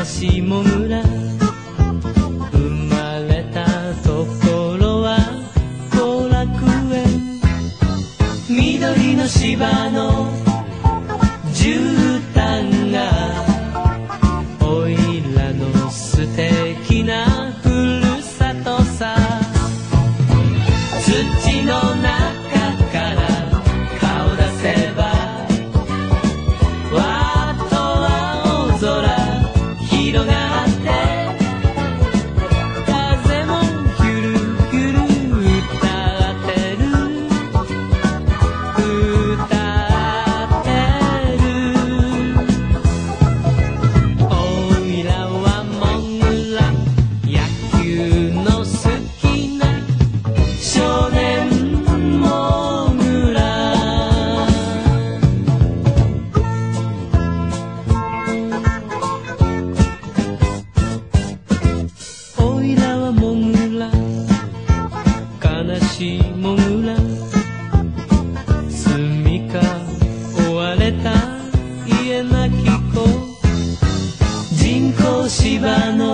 しもぐら生まれたところは後楽園緑の芝の絨毯がおいらの素敵なふるさとさ土の中から顔出せばわっと青空広がって風もひゅるひゅる歌ってる歌ってるおいらはもぐら野球の好きな少年もぐらおいらはもぐら悲しいもぐら住みか追われた家なき子人工芝の